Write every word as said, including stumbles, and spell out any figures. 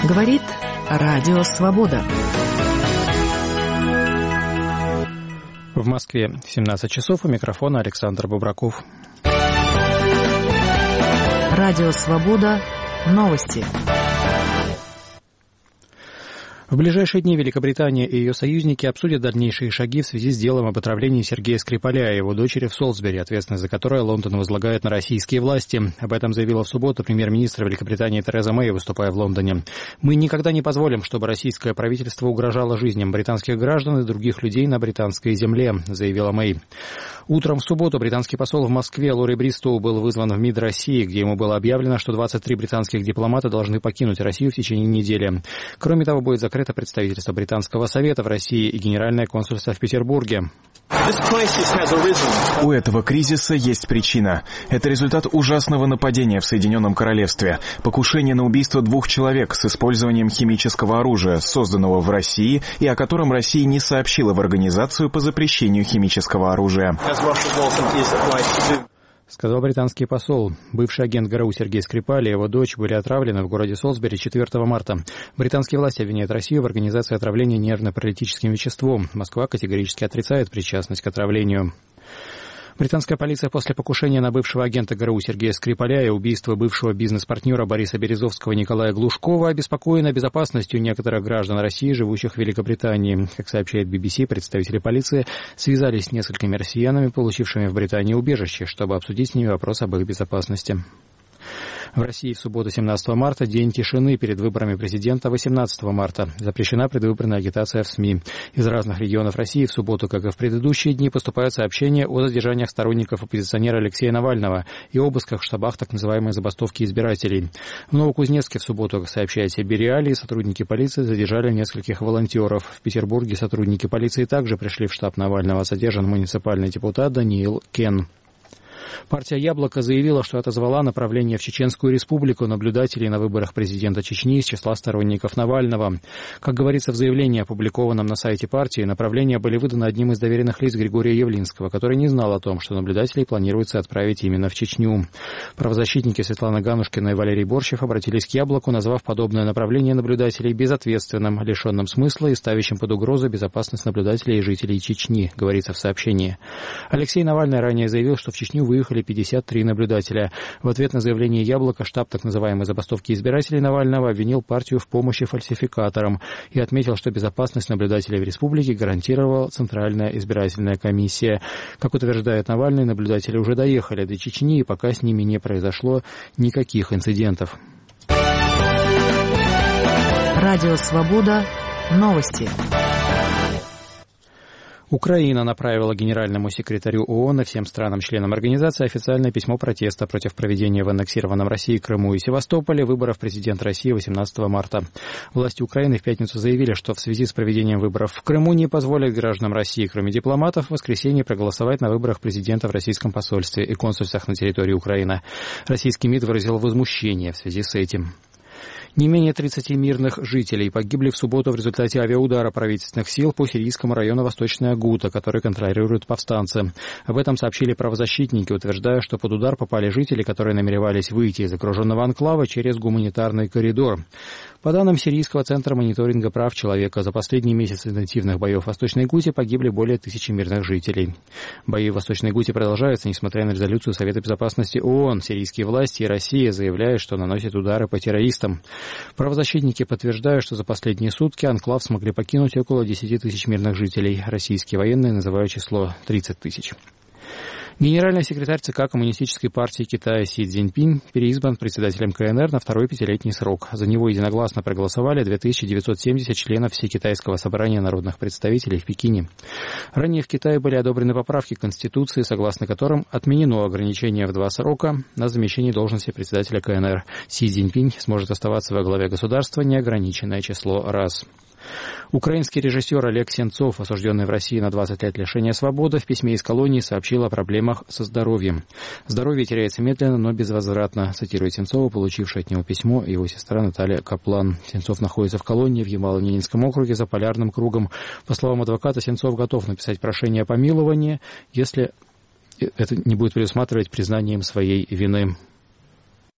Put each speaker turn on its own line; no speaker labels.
Говорит Радио Свобода.
В Москве семнадцать часов, у микрофона Александр Бубраков.
Радио Свобода. Новости.
В ближайшие дни Великобритания и ее союзники обсудят дальнейшие шаги в связи с делом об отравлении Сергея Скрипаля и его дочери в Солсбери, ответственность за которое Лондон возлагает на российские власти. Об этом заявила в субботу премьер-министр Великобритании Тереза Мэй, выступая в Лондоне. «Мы никогда не позволим, чтобы российское правительство угрожало жизням британских граждан и других людей на британской земле», заявила Мэй. Утром в субботу британский посол в Москве Лори Бристоу был вызван в МИД России, где ему было объявлено, что двадцать три британских дипломата должны покинуть Россию в течение недели. Кроме того, будет закрыто представительство Британского совета в России и Генеральное консульство в Петербурге.
У этого кризиса есть причина. Это результат ужасного нападения в Соединенном Королевстве. Покушение на убийство двух человек с использованием химического оружия, созданного в России, и о котором Россия не сообщила в Организацию по запрещению химического оружия.
Сказал британский посол. Бывший агент ГРУ Сергей Скрипаль и его дочь были отравлены в городе Солсбери четвёртого марта. Британские власти обвиняют Россию в организации отравления нервно-паралитическим веществом. Москва категорически отрицает причастность к отравлению. Британская полиция после покушения на бывшего агента ГРУ Сергея Скрипаля и убийства бывшего бизнес-партнера Бориса Березовского Николая Глушкова обеспокоена безопасностью некоторых граждан России, живущих в Великобритании. Как сообщает би би си, представители полиции связались с несколькими россиянами, получившими в Британии убежище, чтобы обсудить с ними вопрос об их безопасности. В России в субботу семнадцатого марта день тишины перед выборами президента восемнадцатого марта. Запрещена предвыборная агитация в СМИ. Из разных регионов России в субботу, как и в предыдущие дни, поступают сообщения о задержаниях сторонников оппозиционера Алексея Навального и обысках в штабах так называемой забастовки избирателей. В Новокузнецке в субботу, как сообщает Сибириалии, сотрудники полиции задержали нескольких волонтеров. В Петербурге сотрудники полиции также пришли в штаб Навального. Задержан муниципальный депутат Даниил Кен. Партия «Яблоко» заявила, что отозвала направление в Чеченскую республику наблюдателей на выборах президента Чечни из числа сторонников Навального. Как говорится в заявлении, опубликованном на сайте партии, направления были выданы одним из доверенных лиц Григория Явлинского, который не знал о том, что наблюдателей планируется отправить именно в Чечню. Правозащитники Светлана Ганушкина и Валерий Борщев обратились к «Яблоку», назвав подобное направление наблюдателей безответственным, лишенным смысла и ставящим под угрозу безопасность наблюдателей и жителей Чечни, говорится в сообщении. Алексей Навальный ранее заявил, что в Чечню выехали пятьдесят три наблюдателя. В ответ на заявление «Яблоко» штаб так называемой забастовки избирателей Навального обвинил партию в помощи фальсификаторам и отметил, что безопасность наблюдателей в республике гарантировала Центральная избирательная комиссия. Как утверждает Навальный, наблюдатели уже доехали до Чечни, и пока с ними не произошло никаких инцидентов.
Радио Свобода. Новости.
Украина направила генеральному секретарю ООН и всем странам-членам организации официальное письмо протеста против проведения в аннексированном России Крыму и Севастополе выборов президента России восемнадцатого марта. Власти Украины в пятницу заявили, что в связи с проведением выборов в Крыму не позволят гражданам России, кроме дипломатов, в воскресенье проголосовать на выборах президента в российском посольстве и консульствах на территории Украины. Российский МИД выразил возмущение в связи с этим. Не менее тридцати мирных жителей погибли в субботу в результате авиаудара правительственных сил по сирийскому району Восточная Гута, который контролируют повстанцы. Об этом сообщили правозащитники, утверждая, что под удар попали жители, которые намеревались выйти из окруженного анклава через гуманитарный коридор. По данным Сирийского центра мониторинга прав человека, за последние месяцы интенсивных боев в Восточной Гуте погибли более тысячи мирных жителей. Бои в Восточной Гуте продолжаются, несмотря на резолюцию Совета безопасности ООН. Сирийские власти и Россия заявляют, что наносят удары по террористам. Правозащитники подтверждают, что за последние сутки анклав смогли покинуть около десяти тысяч мирных жителей. Российские военные называют число тридцать тысяч. Генеральный секретарь ЦК Коммунистической партии Китая Си Цзиньпин переизбран председателем КНР на второй пятилетний срок. За него единогласно проголосовали две тысячи девятьсот семьдесят членов Всекитайского собрания народных представителей в Пекине. Ранее в Китае были одобрены поправки к Конституции, согласно которым отменено ограничение в два срока на замещение должности председателя КНР. Си Цзиньпин сможет оставаться во главе государства неограниченное число раз. Украинский режиссер Олег Сенцов, осужденный в России на двадцать лет лишения свободы, в письме из колонии сообщил о проблемах со здоровьем. Здоровье теряется медленно, но безвозвратно, цитирует Сенцова, получившая от него письмо, его сестра Наталья Каплан. Сенцов находится в колонии в Ямало-Ненецком округе за полярным кругом. По словам адвоката, Сенцов готов написать прошение о помиловании, если это не будет предусматривать признанием своей вины.